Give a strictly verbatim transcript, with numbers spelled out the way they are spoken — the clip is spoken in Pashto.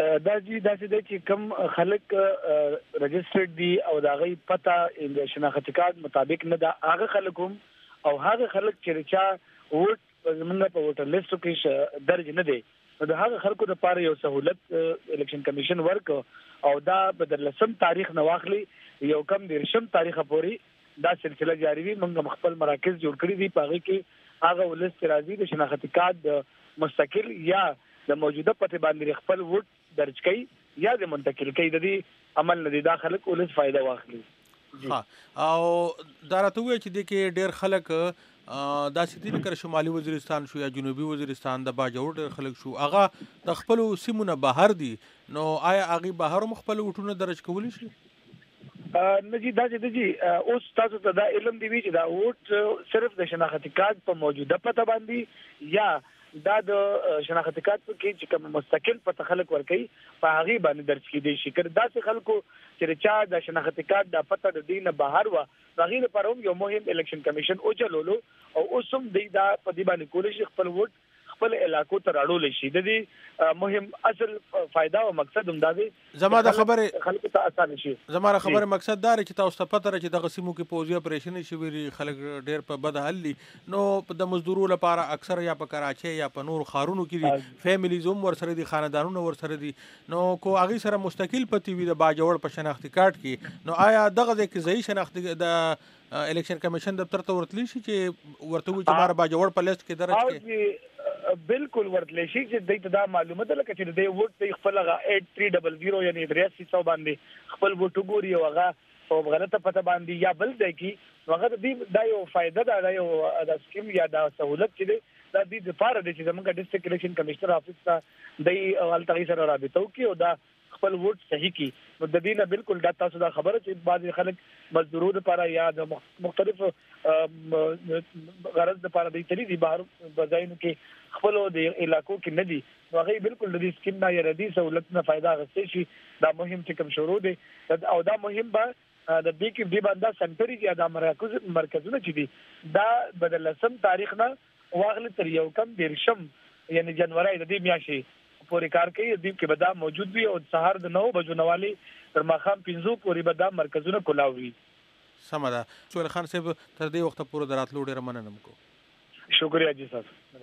دا جی داسې دی چې کوم خلک رجسټرډ دي او د هغوی پته د شناختي کارت مطابق نه ده، هغه خلک هم او هغه خلک چې چا ووټ زمونږ په ووټر لیسټو کې درج نه دی، نو د هغه خلکو لپاره یو سهولت الیکشن کمیشن ورکړ او دا په درلسم تاریخ نه واخلي یو کم دیرشم تاریخه پورې دا سلسله جاری وي. موږ خپل مراکز جوړ کړي دي، په هغې کې هغه ولس چې راځي د شناختي کارت مستقل یا د موجوده پته باندې خپل ووټ درج کړي یا د منتقل کړي، د دې عمل نه دي دا خلک ولس فائدہ واخلي. ها او دا راته وایي چې د کې ډېر خلک دا ستې لکه شمالي وزیرستان شو یا جنوبي وزیرستان د باجوړ ډېر خلک شو، هغه د خپل سیمونه بهر دي، نو آیا هغه بهر هم خپل وټونه درج کولی شي؟ نه جی دا چې جی اوس تاسو ته دا علم دی چې دا ووټ صرف د شناختي کارت په موجوده پته باندې یا دا د شناختي کارت کې چې کوم مستقل پته خلک ورکړي په هغه باندې درج کیدی شي. کړه دا چې خلکو چې چا د شناختي کارت د پته د دینه بهر و هغه لپاره یو مهم الیکشن کمیشن او چلولو او اوسم دی دا په دی باندې کول شي خپل ووټ خپل علاقو ته راړول شي. د دې مهم اصل فائدہ او مقصد هم دا دی زما د خبره خلکو ته آسان شي. زما د خبره مقصد دا چې تاسو ته پته راځي د قسمو کې پوزي اپریشن شي ویری خلک ډېر په بد حل دي، نو د مزدورو لپاره اکثر یا په کراچي یا په نور خارونو کې دي، فیملیز هم ور سره دي، خاندانونه ور سره دي، نو کو هغه سره مستقل پتی وي د باجوړ په شناختي کارت کې، نو آیا دغه د کې ځای شناختي د الیکشن کمیشن دفتر ته ورتلی شي چې ورته وي چې مار باجوړ په لیست کې درج کې؟ بالکل ورتلی شي چې دې ته دا معلومه ده لکه چې د ووټ د خپل هغه اټ تھری ډبل زیرو یعنی تریاسی سو باندې خپل ووټ وګوري او هغه په غلطه پته باندې یا بل ځای کې هغه دې دا یو فائدہ ده، دا یو د سکیم یا د سہولت چې دی دا د لپاره دی چې زموږ ډیسټریکټ الیکشن کمشنر افیس ته د التغی سره رابطه وکړي او دا خپل ووټ صحیح کی. نو د دې نه بالکل دا تاسو دا خبره چې بعض خلک مزدورو لپاره یا د مختلف غرض لپاره د تری دي بهر بځایونو کې خپل د علاقو کې نه دي، هغه بالکل د دې سکیم نه یا د سہولت نه فائدہ غوښتي شي. دا مهم چې کوم شروع دي او دا مهم به د دې کې دی باندې سنټري یا د مرکز مرکزونه چې دي دا بدلسم تاریخ نه واغله تر یو کم دیرشم یعنی جنوري د دې میاشتې پورې کار کوي. دې کې به دا موجود وي او سهار د نو بجو نوالي تر ماښام پنځو پورې به دا مرکزونه کولاوي. سمه ده. سهیل خان صاحب تر دې وخت پورې دراتلو ډېر مننه کوم. شکریہ جی صاحب.